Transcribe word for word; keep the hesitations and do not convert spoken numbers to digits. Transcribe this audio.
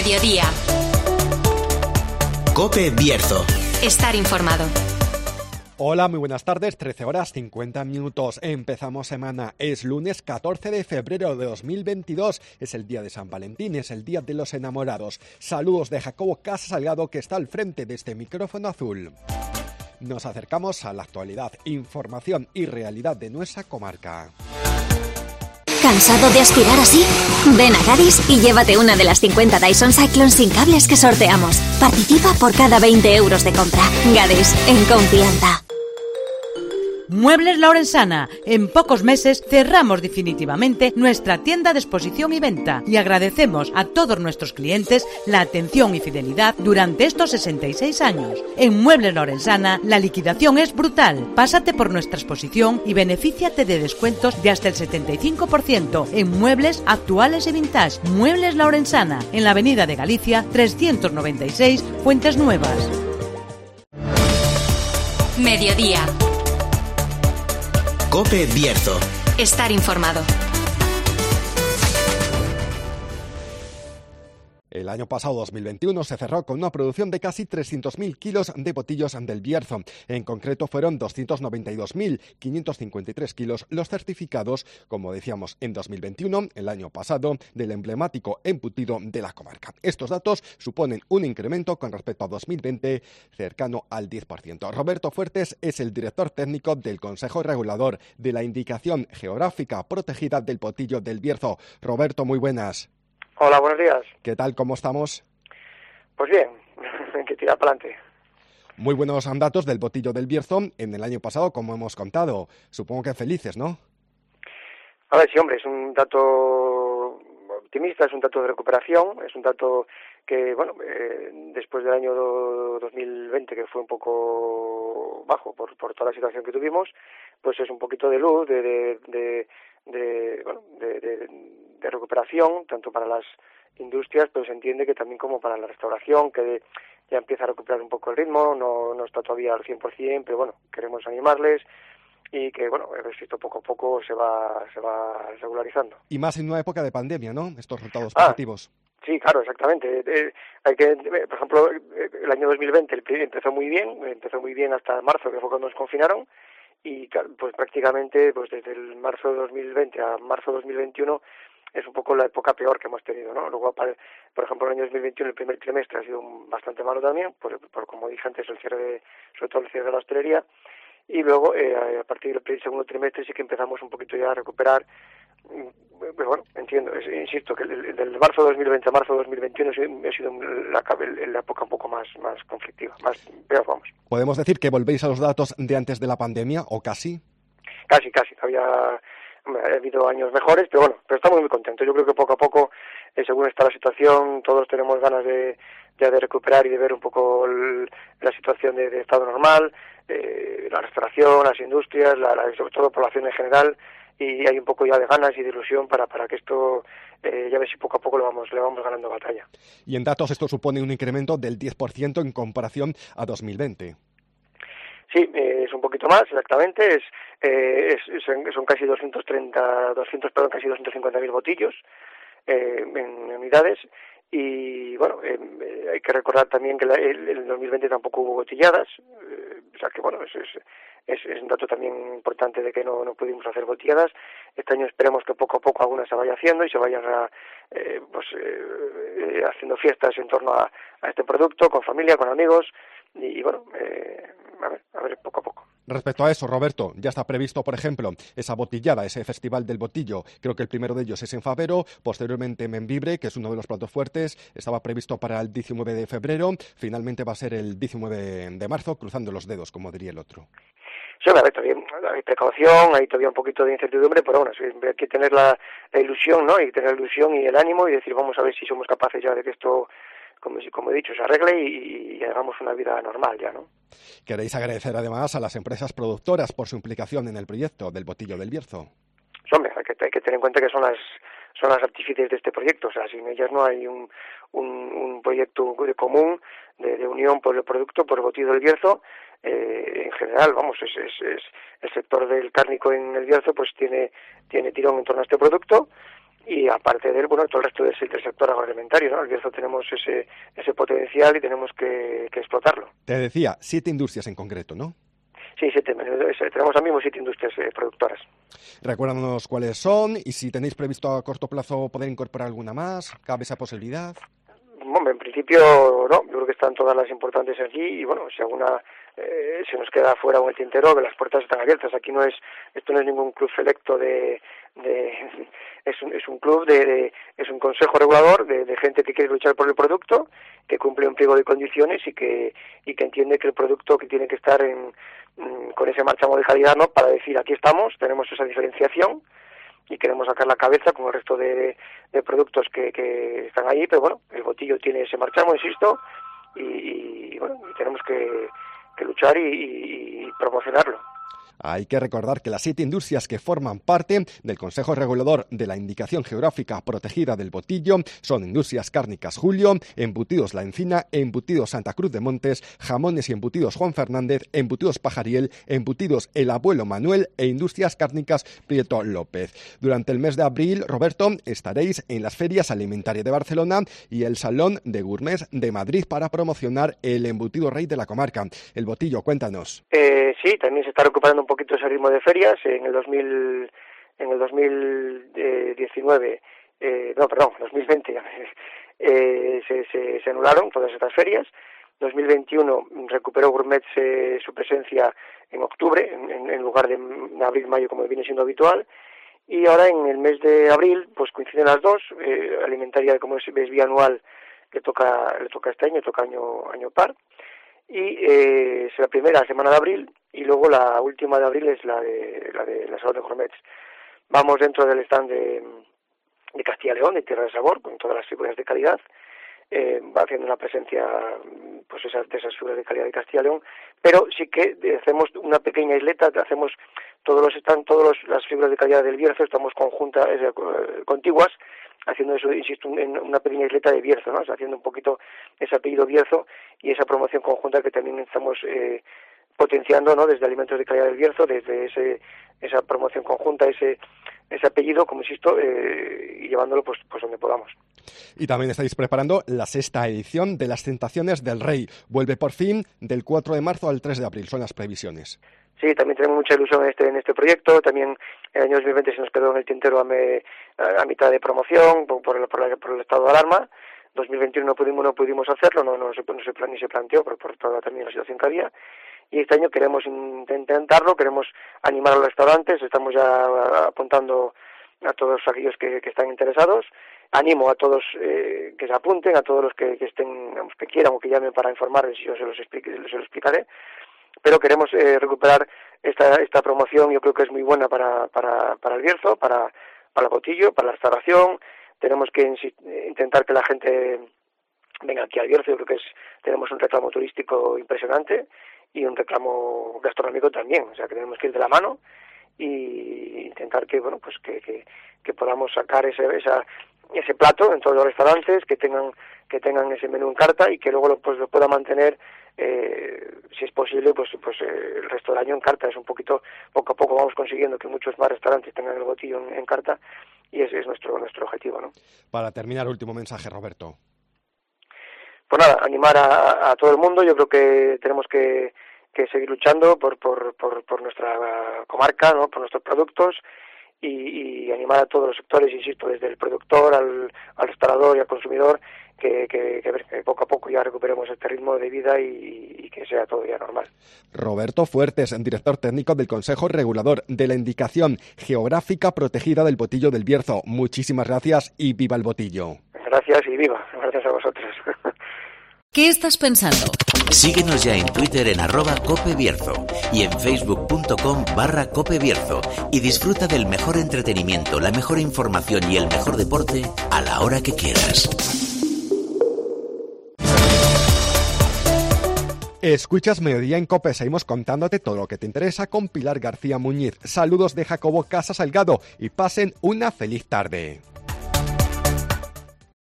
Mediodía. COPE Bierzo. Estar informado. Hola, muy buenas tardes, trece horas cincuenta minutos. Empezamos semana, es lunes catorce de febrero de dos mil veintidós, es el día de San Valentín, es el día de los enamorados. Saludos de Jacobo Casa Salgado, que está al frente de este micrófono azul. Nos acercamos a la actualidad, información y realidad de nuestra comarca. ¿Cansado de aspirar así? Ven a Gadis y llévate una de las cincuenta Dyson Cyclone sin cables que sorteamos. Participa por cada veinte euros de compra. Gadis, en confianza. Muebles La Orensana. En pocos meses cerramos definitivamente nuestra tienda de exposición y venta y agradecemos a todos nuestros clientes la atención y fidelidad durante estos sesenta y seis años. En Muebles La Orensana la liquidación es brutal. Pásate por nuestra exposición y benefíciate de descuentos de hasta el setenta y cinco por ciento en muebles actuales y vintage. Muebles La Orensana, en la avenida de Galicia trescientos noventa y seis, Fuentes Nuevas. Mediodía. COPE Bierzo. Estar informado. El año pasado, dos mil veintiuno, se cerró con una producción de casi trescientos mil kilos de botillos del Bierzo. En concreto, fueron doscientos noventa y dos mil quinientos cincuenta y tres kilos los certificados, como decíamos, en dos mil veintiuno, el año pasado, del emblemático embutido de la comarca. Estos datos suponen un incremento con respecto a dos mil veinte cercano al diez por ciento. Roberto Fuertes es el director técnico del Consejo Regulador de la Indicación Geográfica Protegida del Botillo del Bierzo. Roberto, muy buenas. Hola, buenos días. ¿Qué tal? ¿Cómo estamos? Pues bien, hay que tirar para adelante. Muy buenos datos del botillo del Bierzo en el año pasado, como hemos contado. Supongo que felices, ¿no? A ver, sí, hombre, es un dato optimista, es un dato de recuperación, es un dato que, bueno, eh, después del año do, dos mil veinte, que fue un poco bajo por, por toda la situación que tuvimos, pues es un poquito de luz, de, de, de, de bueno, de, de, de recuperación, tanto para las industrias, pero se entiende que también como para la restauración, que ya empieza a recuperar un poco el ritmo, no, no está todavía al cien por ciento, pero bueno, queremos animarles y que, bueno, el éxito poco a poco se va se va regularizando. Y más en una época de pandemia, ¿no? Estos resultados ah, positivos. Sí, claro, exactamente. Eh, hay que, por ejemplo, el año dos mil veinte empezó muy bien, empezó muy bien hasta marzo, que fue cuando nos confinaron, y pues prácticamente pues desde el marzo de dos mil veinte a marzo de dos mil veintiuno es un poco la época peor que hemos tenido, ¿no? Luego, por ejemplo, el año dos mil veintiuno, el primer trimestre ha sido bastante malo también, por, por como dije antes, el cierre de, sobre todo el cierre de la hostelería, y luego eh, a partir del segundo trimestre sí que empezamos un poquito ya a recuperar. Pero bueno, entiendo, es, insisto, que el, el, del marzo de dos mil veinte a marzo de dos mil veintiuno ha sido la, la época un poco más, más conflictiva, más peor, vamos. ¿Podemos decir que volvéis a los datos de antes de la pandemia, o casi? Casi, casi, había... Ha habido años mejores, pero bueno, pero estamos muy contentos. Yo creo que poco a poco, eh, según está la situación, todos tenemos ganas de, de, de recuperar y de ver un poco el, la situación de, de estado normal, eh, la restauración, las industrias, la, la, sobre todo la población en general, y hay un poco ya de ganas y de ilusión para, para que esto, eh, ya ves si poco a poco lo vamos, le vamos ganando batalla. Y en datos esto supone un incremento del diez por ciento en comparación a dos mil veinte. Sí, eh, es un poquito más, exactamente, es, eh, es, son, son casi doscientos treinta, doscientos, perdón, casi doscientos cincuenta mil botillos eh, en unidades, y bueno, eh, hay que recordar también que la, el, el dos mil veinte tampoco hubo botilladas, eh, o sea que bueno, es, es, es, es un dato también importante de que no, no pudimos hacer botilladas. Este año esperemos que poco a poco algunas se vaya haciendo y se vayan a, eh, pues, eh, haciendo fiestas en torno a, a este producto, con familia, con amigos, y, y bueno, eh, a ver, a ver, poco a poco. Respecto a eso, Roberto, ya está previsto, por ejemplo, esa botillada, ese festival del botillo. Creo que el primero de ellos es en Favero, posteriormente en Membibre, que es uno de los platos fuertes. Estaba previsto para el diecinueve de febrero, finalmente va a ser el diecinueve de marzo, cruzando los dedos, como diría el otro. Sí, a ver, todavía hay precaución, hay todavía un poquito de incertidumbre, pero bueno, hay que tener la, la ilusión, ¿no? Y tener la ilusión y el ánimo y decir, vamos a ver si somos capaces ya de que esto, como, como he dicho, se arregle y, y hagamos una vida normal ya, ¿no? Queréis agradecer además a las empresas productoras por su implicación en el proyecto del Botillo del Bierzo. Sí, hombre, hay que, hay que tener en cuenta que son las son las artífices de este proyecto, o sea, sin ellas no hay un, un, un proyecto de común, de, de unión por el producto, por el Botillo del Bierzo. Eh, en general, vamos, es, es, es el sector del cárnico en el Bierzo pues tiene tiene tirón en torno a este producto y aparte de él, bueno, todo el resto del, del sector agroalimentario, ¿no? En el Bierzo tenemos ese ese potencial y tenemos que, que explotarlo. Te decía, siete industrias en concreto, ¿no? Sí, siete, tenemos ahora mismo siete industrias eh, productoras. Recuérdanos cuáles son y si tenéis previsto a corto plazo poder incorporar alguna más, ¿cabe esa posibilidad? Bueno, en principio no, yo creo que están todas las importantes aquí y bueno, si alguna eh, se nos queda fuera o el tintero, que las puertas están abiertas. Aquí no es, esto no es ningún club selecto de, de es un, es un club de, de es un consejo regulador de, de gente que quiere luchar por el producto, que cumple un pliego de condiciones y que y que entiende que el producto que tiene que estar en con ese marchamo de calidad, ¿no? Para decir aquí estamos, tenemos esa diferenciación y queremos sacar la cabeza con el resto de, de productos que, que están ahí, pero bueno, el botillo tiene ese marchamo, insisto, y, y bueno, y tenemos que, que luchar y, y promocionarlo. Hay que recordar que las siete industrias que forman parte del Consejo Regulador de la Indicación Geográfica Protegida del Botillo son Industrias Cárnicas Julio, Embutidos La Encina, Embutidos Santa Cruz de Montes, Jamones y Embutidos Juan Fernández, Embutidos Pajariel, Embutidos El Abuelo Manuel e Industrias Cárnicas Prieto López. Durante el mes de abril, Roberto, estaréis en las Ferias Alimentarias de Barcelona y el Salón de Gourmets de Madrid para promocionar el embutido rey de la comarca. El Botillo, cuéntanos. Eh, sí, también se está recuperando un poquito ese ritmo de ferias. En el dos mil, en el dos mil diecinueve, eh, no, perdón, dos mil veinte eh, se, se, se anularon todas estas ferias. dos mil veintiuno recuperó Gourmets eh, su presencia en octubre, en, en lugar de abril-mayo como viene siendo habitual. Y ahora en el mes de abril, pues coinciden las dos. Eh, alimentaria, como es, es bianual, le toca, le toca este año, le toca año, año par. Y eh, es la primera semana de abril y luego la última de abril es la de la de la Salón de Gourmets. Vamos dentro del stand de, de Castilla y León, de Tierra de Sabor, con todas las figuras de calidad, eh, va haciendo una presencia pues esas, de esas figuras de calidad de Castilla y León, pero sí que hacemos una pequeña isleta, hacemos todos los están todos los, las figuras de calidad del Bierzo, estamos conjuntas, eh, contiguas, haciendo eso, insisto, en una pequeña isleta de Bierzo, ¿no? O sea, haciendo un poquito ese apellido Bierzo y esa promoción conjunta que también estamos eh, potenciando, ¿no? Desde Alimentos de Calidad del Bierzo, desde ese esa promoción conjunta, ese ese apellido, como insisto, eh, y llevándolo pues pues donde podamos. Y también estáis preparando la sexta edición de las Tentaciones del Rey. Vuelve por fin del cuatro de marzo al tres de abril, son las previsiones. Sí, también tenemos mucha ilusión en este en este proyecto. También el año dos mil veinte se nos quedó en el tintero a, me, a, a mitad de promoción por, por, el, por, la, por el estado de alarma. dos mil veintiuno no pudimos no pudimos hacerlo, no no se no se plan, ni se planteó por, por toda también la situación que había. Y este año queremos intentarlo, queremos animar a los restaurantes, estamos ya apuntando a todos aquellos que, que están interesados. Animo a todos eh, que se apunten, a todos los que, que estén, digamos, que quieran o que llamen para informarles, yo se los explique, se los explicaré. Pero queremos eh, recuperar esta esta promoción, yo creo que es muy buena para para para el Bierzo, para para el Botillo, para la restauración. Tenemos que intentar que la gente venga aquí al Bierzo, yo creo que es tenemos un reclamo turístico impresionante y un reclamo gastronómico también, o sea que tenemos que ir de la mano y intentar que bueno pues que que, que podamos sacar ese esa ese plato en todos los restaurantes, que tengan que tengan ese menú en carta y que luego lo, pues lo pueda mantener eh, si es posible pues pues eh, el resto del año en carta. Es un poquito poco a poco vamos consiguiendo que muchos más restaurantes tengan el Botillo en, en carta y ese es nuestro nuestro objetivo, ¿no? Para terminar, último mensaje, Roberto. Pues nada, animar a, a todo el mundo. Yo creo que tenemos que, que seguir luchando por, por, por, por nuestra comarca, ¿no? Por nuestros productos y, y animar a todos los sectores, insisto, desde el productor al, al restaurador y al consumidor, que, que, que, que poco a poco ya recuperemos este ritmo de vida y, y que sea todo ya normal. Roberto Fuertes, director técnico del Consejo Regulador de la Indicación Geográfica Protegida del Botillo del Bierzo. Muchísimas gracias y viva el Botillo. Gracias y viva. Gracias a vosotros. ¿Qué estás pensando? Síguenos ya en Twitter en arroba copebierzo y en facebook.com barra copebierzo y disfruta del mejor entretenimiento, la mejor información y el mejor deporte a la hora que quieras. Escuchas Mediodía en COPE, seguimos contándote todo lo que te interesa con Pilar García Muñiz. Saludos de Jacobo Casa Salgado y pasen una feliz tarde.